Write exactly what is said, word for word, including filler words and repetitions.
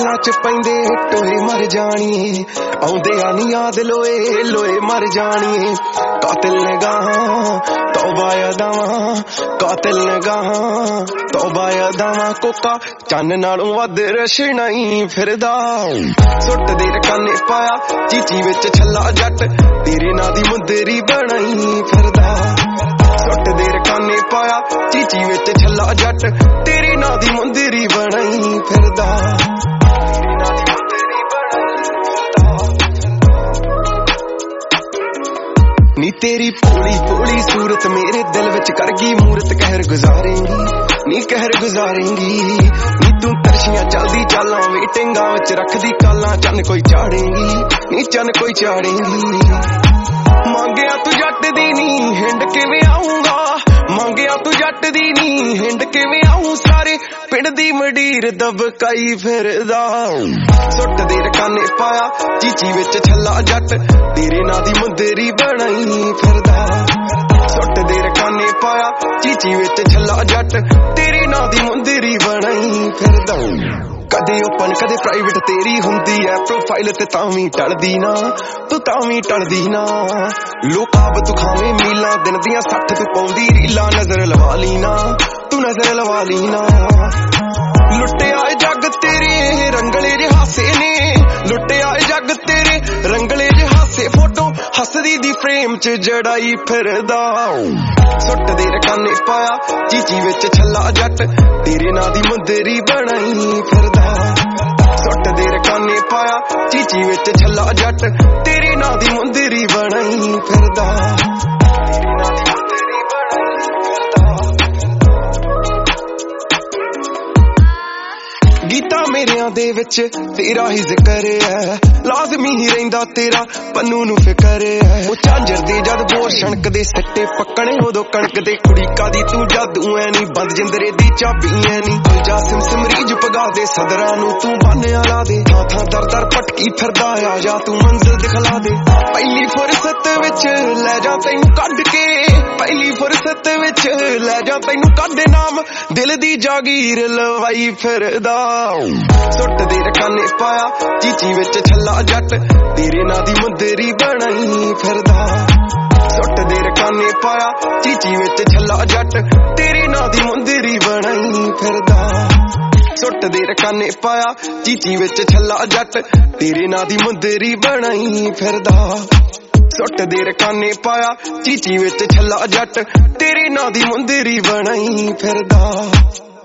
ਅੱਖਾਂ च पैंदे टोए मर जानिए आउंदे आनी याद लोए लोए मर जानिए कातिल ने गाहां तौबा यादावां कातिल ने गाहां तौबा यादावां कोका चन्न नालों वध रशना ही फिरदा सुट दे रकाने पाया चीची विच छल्ला जट तेरे नां दी मुंदरी बनाई फिरदा सुट दे रकाने पाया चीची विच छल्ला जट तेरे नां दी मुंदरी बनाई फिरदा नी तेरी भोली भोली सूरत मेरे दिल विच कर गई मूरत कहर गुजारेंगी नी कहर गुजारेंगी नी तू तरशियां चलदी चालां वेटिंगां विच रखदी कालां चन कोई चाड़ेंगी नी चन कोई चाड़ेंगी मांगिया तू जट दी नी हिंड किवें आऊंगा मांगिया तू जट दी नी हिंड किवें आऊं सारे पिंड दी मडीर दबकाई फिरदा सुट दे रकाने पाया चीची विच छल्ला जट तेरे नां दी मुंदरी बनाई फिरदा सुट दे रकाने पाया चीची विच छल्ला जट तेरे नां दी मुंदरी बनाई फिरदा कदे ओपन कदे प्राइवेट तेरी हुंदी है प्रोफाइल ते तावी टलदी ना तू तावी टलदी ना लोकाब तू खावे मीला दिन दियां सठ तू पाउंदी रीला नजर लवा ली ना तू नजर लवा ली ना लुटे आए जग तेरे रंगले जे हासे ने लुटे आए जग तेरे रंगले जे हासे फोटो हसदी दी फ्रेम च जड़ाई फिरदा सुट दे रकाने पाया चीची विच छल्ला जट तेरे नां दी मुंदरी बनाई फिरदा सुट दे रकाने पाया चीची विच छल्ला जट तेरे नां दी मुंदरी बनाई फिरदा गीता मेरियां दे विच तेरा ही जिक्र है लाजमी ही रहिंदा तेरा पन्नू नू फिकर है ओ झांजर दे जद बोर छणक दे सट्टे पक्कणे उदों कणक दे कुड़ी कादी तू जादू ऐ नी बंद जिंदरे दी चाबी ऐ नी जा सिम सिमरीज पगा दे सदरां नू तू बान्या ला दे थां थां दर दर पटकी फिरदा आ जा तू मंजिल दिखला दे पहली फुरसत विच लै जा तैनू कढ के पहली फुरसत विच लै जा तैनू कढ नाम दिल दी जागीर लवाई फिरदा सुट दे रकाने पाया चीची विच छल्ला जट तेरे नां दी मुंदरी बनाई फिरदा सुट दे रकाने पाया चीची विच छल्ला जट तेरे नां दी मुंदरी बनाई फिरदा सुट दे रकाने पाया चीची विच छल्ला जट तेरे नां दी मुंदरी बनाई फिरदा सुट दे रकाने पाया चीची विच छल्ला जट तेरे नां दी मुंदरी बनाई फिरदा